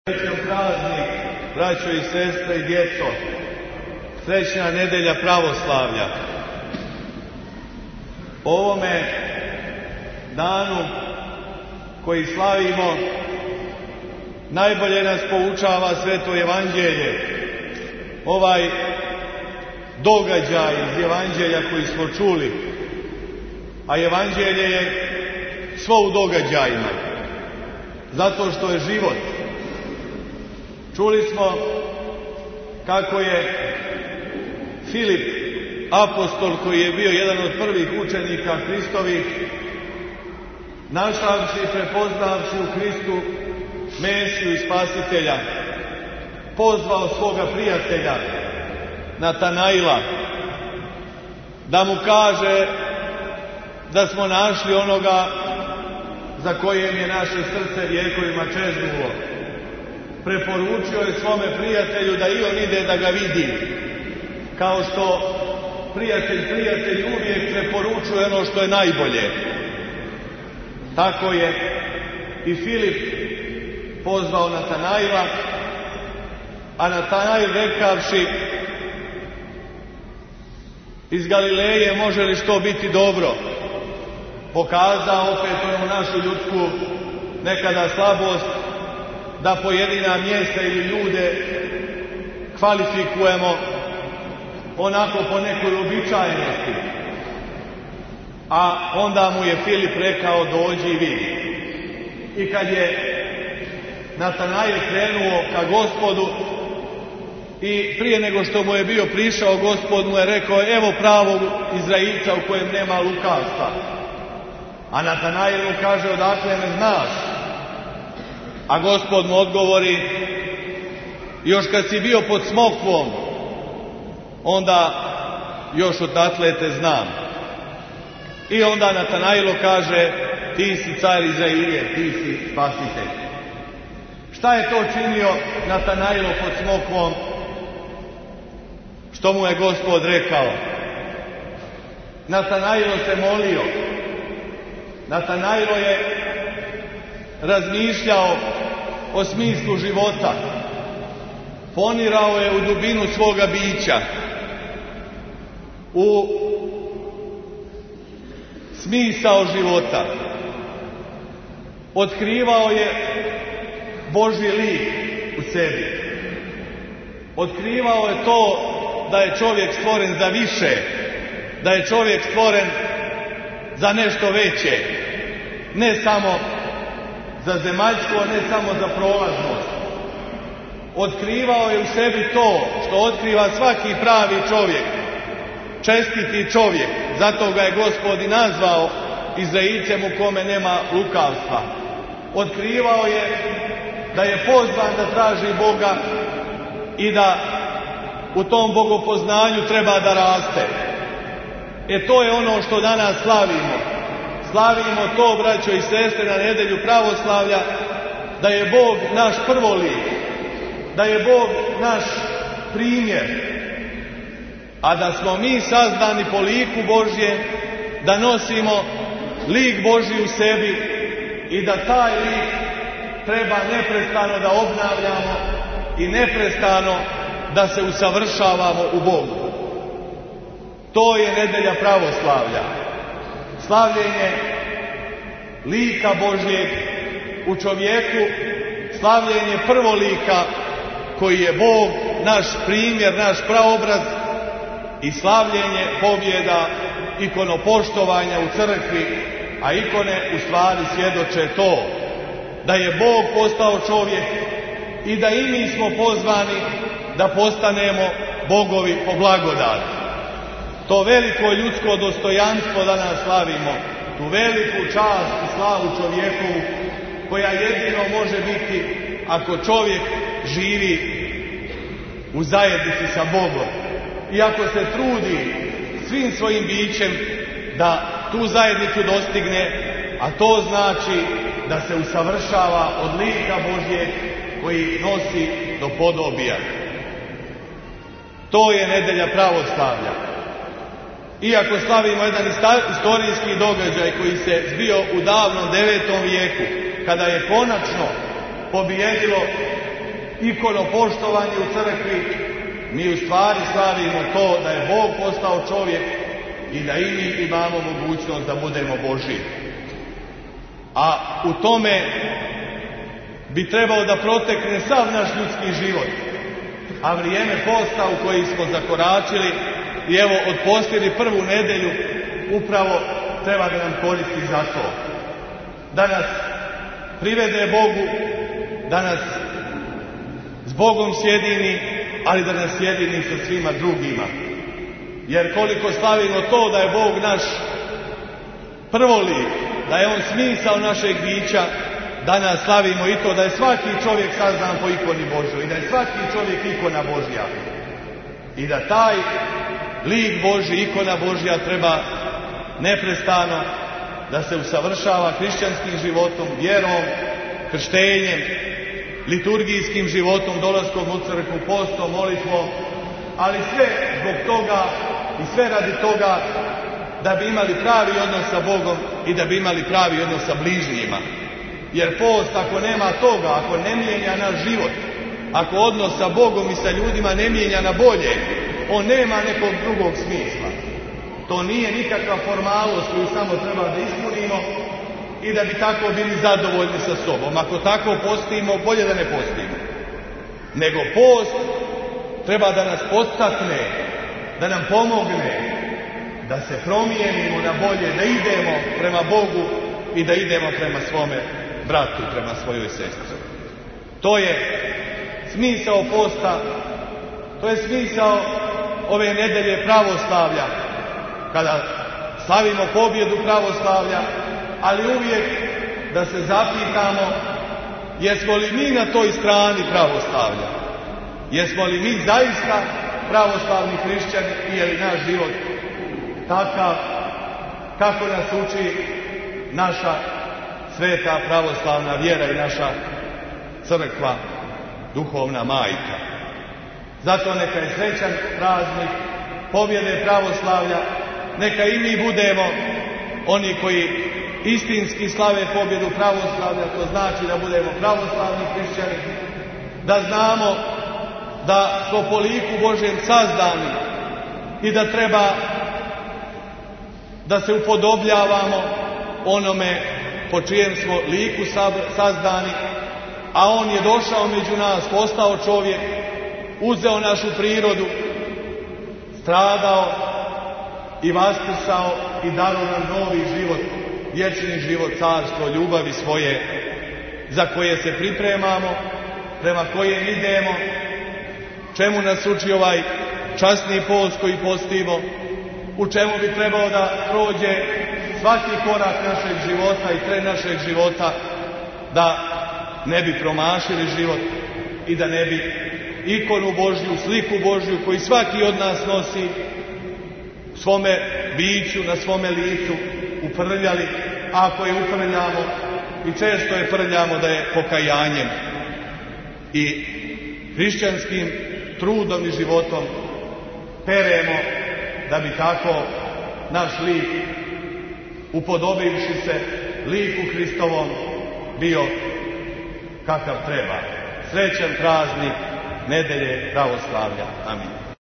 Praznik, braćo i sestre i djeco, srećna nedelja pravoslavlja. Po ovome danu koji slavimo najbolje nas poučava Sveto Evanđelje. Ovaj događaj iz Evanđelja koji smo čuli, a Evanđelje je svo u događajima, zato što je život. Čuli smo kako je Filip, apostol koji je bio jedan od prvih učenika Hristovih, našavši i prepoznavši u Hristu Mesiju i Spasitelja, pozvao svoga prijatelja Natanaila da mu kaže da smo našli onoga za kojem je naše srce vjekovima čeznulo. Preporučio je svome prijatelju da i on ide da ga vidi, kao što prijatelj uvijek preporučuje ono što je najbolje. Tako je i Filip pozvao Natanaila, a Natanail rekavši: iz Galileje može li što biti dobro, pokazao opet onu našu ljudsku nekada slabost, da pojedina mjesta ili ljude kvalifikujemo onako po nekoj uobičajenosti. A onda mu je Filip rekao: dođi i vidi. I kad je Natanail krenuo ka Gospodu, i prije nego što mu je bio prišao, Gospod mu je rekao: evo pravog Izraelca u kojem nema lukavstva. A Natanail mu kaže: odakle me znaš? A Gospod mu odgovori: još kad si bio pod smokvom, onda još odatle te znam. I onda Natanailo kaže: ti si car Izraelije, ti si spasitelj. Šta je to činio Natanailo pod smokvom? Što mu je Gospod rekao? Natanailo se molio. Natanailo je razmišljao o smislu života. Ponirao je u dubinu svoga bića, u smisao života. Otkrivao je Božji lik u sebi. Otkrivao je to da je čovjek stvoren za više, da je čovjek stvoren za nešto veće, ne samo za zemaljsko, ne samo za prolaznost. Otkrivao je u sebi to što otkriva svaki pravi čovjek, čestiti čovjek. Zato ga je Gospod i nazvao Izraelcem u kome nema lukavstva. Otkrivao je da je pozvan da traži Boga i da u tom bogopoznanju treba da raste. To je ono što danas slavimo. Slavimo to, braćo i sestre, na nedelju pravoslavlja, da je Bog naš prvolik, da je Bog naš primjer, a da smo mi sazdani po liku Božjem, da nosimo lik Božji u sebi i da taj lik treba neprestano da obnavljamo i neprestano da se usavršavamo u Bogu. To je nedelja pravoslavlja. Slavljenje lika Božjeg u čovjeku, slavljenje prvolika koji je Bog, naš primjer, naš praobraz, i slavljenje pobjeda ikonopoštovanja u crkvi, a ikone u stvari svjedoče to da je Bog postao čovjek i da i mi smo pozvani da postanemo bogovi po blagodati. To veliko ljudsko dostojanstvo danas slavimo, tu veliku čast i slavu čovjekovu, koja jedino može biti ako čovjek živi u zajednici sa Bogom i ako se trudi svim svojim bićem da tu zajednicu dostigne, a to znači da se usavršava od lika Božjeg koji nosi do podobija. To je nedelja pravoslavlja. Iako slavimo jedan istorijski događaj koji se zbio u davnom 9. vijeku, kada je konačno pobijedilo ikonopoštovanje u crkvi, mi u stvari slavimo to da je Bog postao čovjek i da i mi imamo mogućnost da budemo Božji. A u tome bi trebao da protekne sav naš ljudski život. A vrijeme posta u koji smo zakoračili i evo odpostili prvu nedelju upravo treba da nam koristi za to. Da nas privede Bogu, da nas s Bogom sjedini, ali da nas sjedini sa svima drugima. Jer koliko slavimo to da je Bog naš prvolik, da je On smisao našeg bića, danas slavimo i to da je svaki čovjek sazdan po ikoni Božjoj i da je svaki čovjek ikona Božja. I da taj lik Božji, ikona Božja treba neprestano da se usavršava hrišćanskim životom, vjerom, krštenjem, liturgijskim životom, dolaskom u crkvu, postom, molitvom, ali sve zbog toga i sve radi toga da bi imali pravi odnos sa Bogom i da bi imali pravi odnos sa bližnjima. Jer post ako nema toga, ako ne mijenja naš život, ako odnos sa Bogom i sa ljudima ne mijenja na bolje, on nema nekog drugog smisla. To nije nikakva formalnost koju samo treba da ispunimo i da bi tako bili zadovoljni sa sobom. Ako tako postimo, bolje da ne postimo. Nego post treba da nas podstakne, da nam pomogne, da se promijenimo na bolje, da idemo prema Bogu i da idemo prema svome bratu, prema svojoj sestri. To je smisao posta, to je smisao ove nedelje pravoslavlja, kada slavimo pobjedu pravoslavlja, ali uvijek da se zapitamo jesmo li mi na toj strani pravoslavlja, jesmo li mi zaista pravoslavni hrišćani i je li naš život takav kako nas uči naša sveta pravoslavna vjera i naša crkva, duhovna majka. Zato neka je srećan praznik pobjede pravoslavlja, neka i mi budemo oni koji istinski slave pobjedu pravoslavlja, to znači da budemo pravoslavni hrišćani, da znamo da smo po liku Božjem sazdani i da treba da se upodobljavamo onome po čijem smo liku sazdani, a On je došao među nas, postao čovjek, uzeo našu prirodu, stradao i vaskrsao i dao nam novi život, vječni život, carstvo, ljubavi svoje, za koje se pripremamo, prema kojem idemo, čemu nas uči ovaj časni post koji postimo, u čemu bi trebao da prođe svaki korak našeg života i tren našeg života, da ne bi promašili život i da ne bi ikonu Božju, sliku Božju koju svaki od nas nosi u svome biću, na svome licu uprljali, a ako je uprljamo i često je prljamo da je pokajanjem i hrišćanskim trudom i životom peremo da bi tako naš lik, upodobivši se liku Hristovom, bio kakav treba. Srećan praznik nedelje pravoslavlja. Amin.